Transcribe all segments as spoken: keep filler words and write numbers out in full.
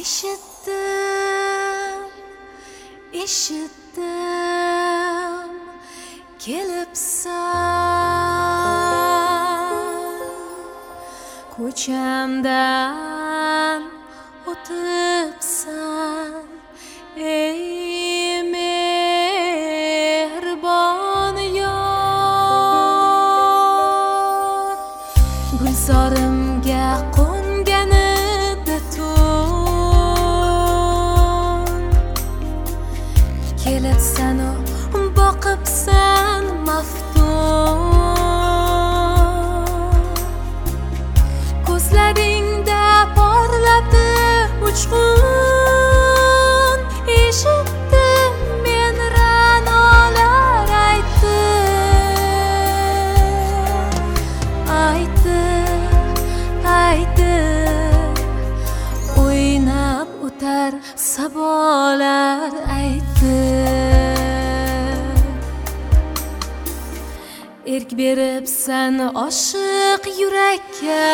Eshitdim, eshitdim, kelibsan ko'chamdan o'tibsan, ey mehribon yor. Gulzorimga qo'nganida tun, kelibsan u boqibsan maftun. Ko'zlaringda porlabdi uchqun, eshitdim men ra'nolar aytdi, aytdi, aytdi. O'ynab o'tar sabolar aytdi. Erk beribsan oshiq yurakka,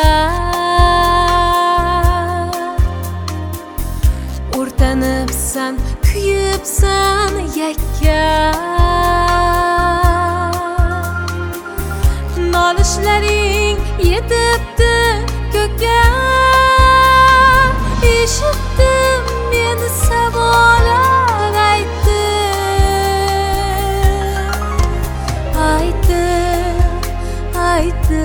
o'rtanibsan, kuyibsan yakka. Nolishlaring yetibdi ko'kka, eshitdim men sabolar aytdi, aytdi, aytdi.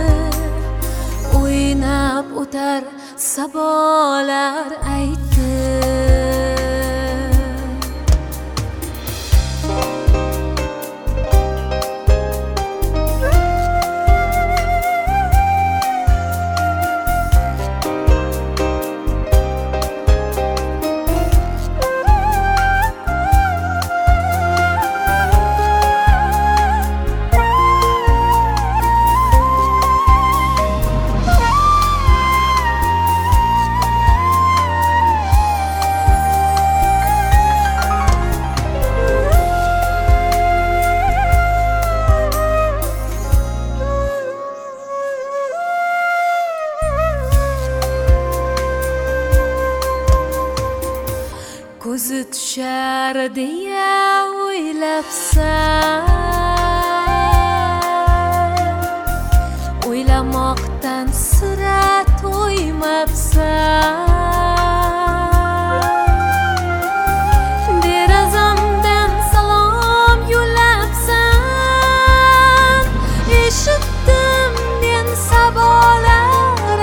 O'ynab o'tar sabolar aytdi. Ko'zi tushar deya o'ylabsan, o'ylamoqdan sira to'ymabsan. Derazamdan salom yo'llabsan, eshitdim men sabolar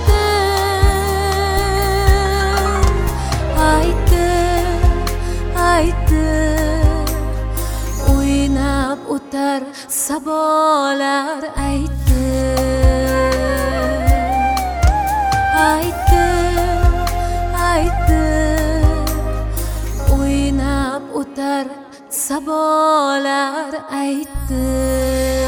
aytdim, aytdim, aytdi. O'ynab o'tar sabolar aytdi, aytdi, aytdi. O'ynab o'tar sabolar aytdi.